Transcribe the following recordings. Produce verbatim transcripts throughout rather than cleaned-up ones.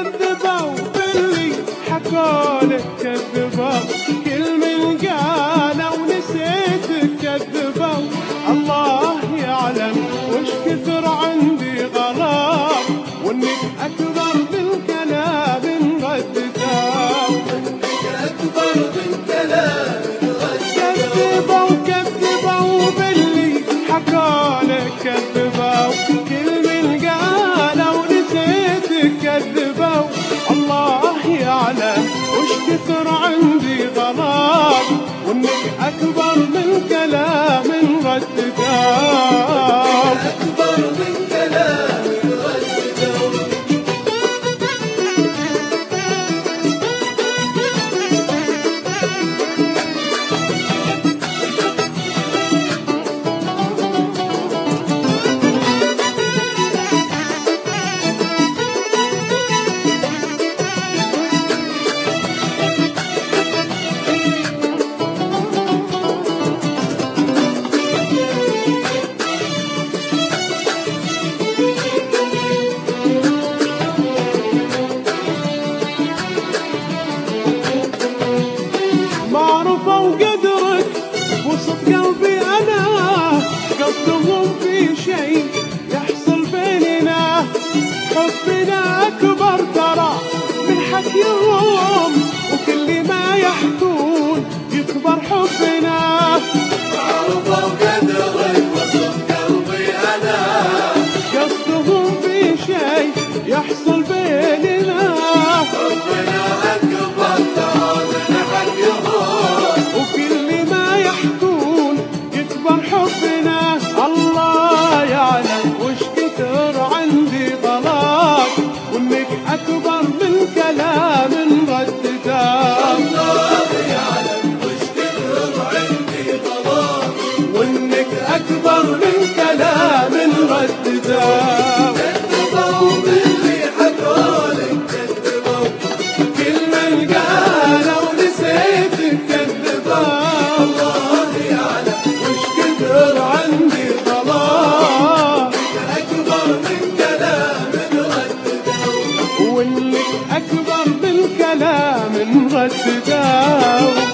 كذبوا باللي حكولك، كذبوا كل من قالوا ونسيتك، كذبوا الله يعلم وش كثر عندي غلط، وانك اكبر من كلام رددوا، وانك اكبر من كلام رددوا. كذبوا كذبوا باللي حكولك، كذبوا كل من قالوا ونسيتك، كذبوا الله يعلم وش كثر عندي غلط، وانك اكبر من كلام رددوا، اكبر من كلام رددوا. ما عرفوا قدرك وصف قلبي انا، قصدهم في شيء يحصل بيننا، حبنا اكبر ترى من حكيهم، وكل ما يحكون يكبر حبنا. عرفوا قدرك وصف قلبي انا، قصدهم في شيء يحصل بيننا، حبنا اكبر ترى من حكيهم، وكل ما يحكون يكبر حبنا. الله يعلم وش كثر عندي غلط، وانك اكبر من كلام رددوا، الله يعلم وش كثر عندي غلط، وانك اكبر من كلام رددوا. كذبوا باللي حكولك، كذبوا كل من قالوا ونسيتك، كذبوا الله يعلم وش كثر عندي غلط، اكبر من كلام رددوا. وانك اكبر من كلام رددوا.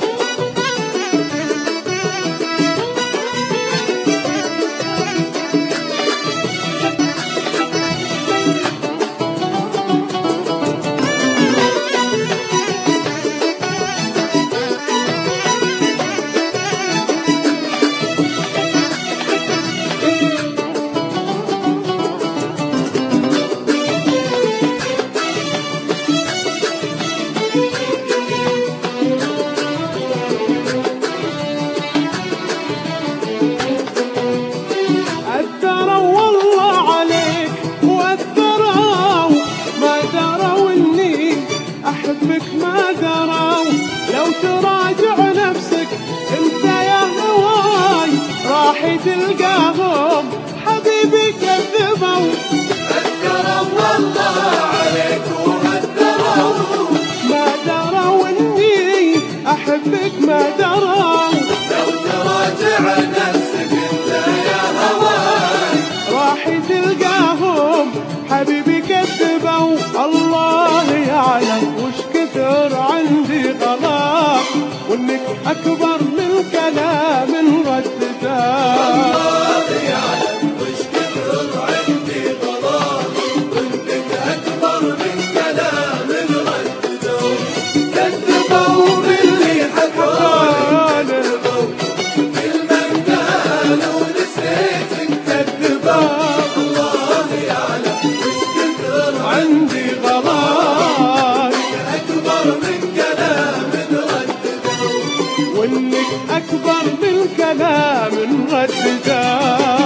أثروا والله عليك وأثروا، ما دروا إني أحبك، ما دروا. لو تراجع نفسك أنت يا هواي راح تلقاهم حبيبي كذبوا، أذكروا والله عليك وأذكروا، ما دروا إني أحبك، ما دروا. لو تراجع نفسك أنت يا هواي راح تلقاهم حبيبي كذبوا. الله يعلم وش كثر عندي غلط، وانك اكبر من كلام رددوا، الله يعلم وش كثر عندي غلط، وانك أكبر من كلام رددوا. كذبوا باللي حكولك، كذبوا كل من قالوا ونسيتك، كذبوا الله يعلم وش كثر عندي غلط، أكبر من كلام رددوا. وانك اكبر من كلام رددوا.